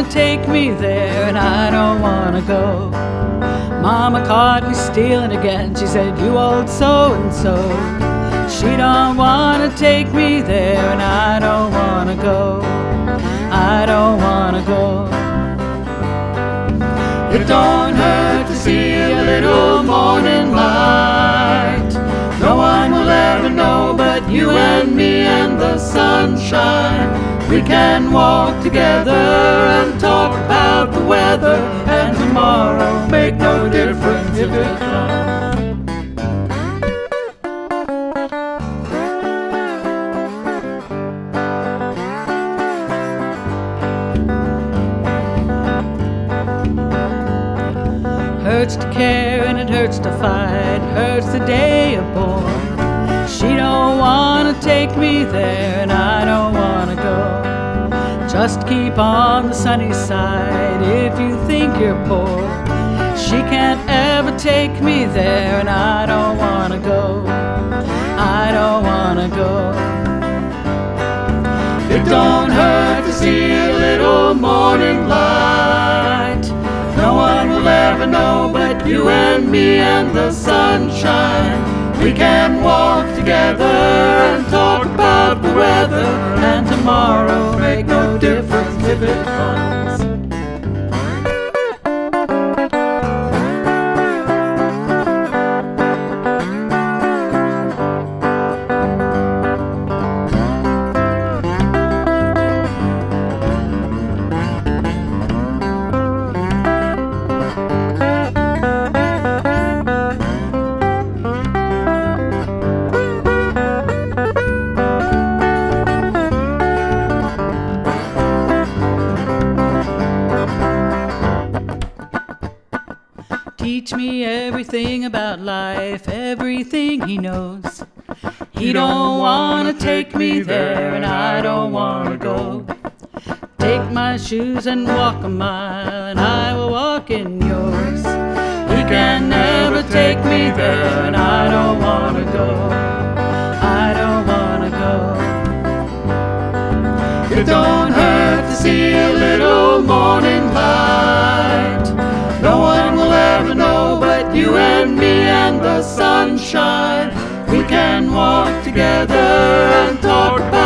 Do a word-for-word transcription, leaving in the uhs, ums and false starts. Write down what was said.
take me there, and I don't wanna go. Mama caught me stealing again. She said, you old so-and-so. She don't wanna take me there, and I don't wanna go. I don't wanna go. It don't hurt to see a little morning light. No one will ever know but you and me and the sunshine. We can walk together and talk about the weather, and tomorrow make no difference if it comes. Hurts to care and it hurts to fight, hurts the day you're born. She don't wanna take me there, and I don't wanna go. Just keep on the sunny side if you think you're poor. She can't ever take me there, and I don't wanna go. I don't wanna go. It don't hurt to see a little morning light. No one will ever know but you and me and the sunshine. We can walk together and talk about the weather, and tomorrow make no difference if it comes. Teach me everything about life, everything he knows. He don't wanna take me there, and I don't wanna go. Take my shoes and walk a mile, and I will walk in yours. He can never take me there, and I don't wanna go. I don't wanna go. It don't hurt to see a little morning light. No one will ever know but you and me and the sunshine. We can walk together and talk about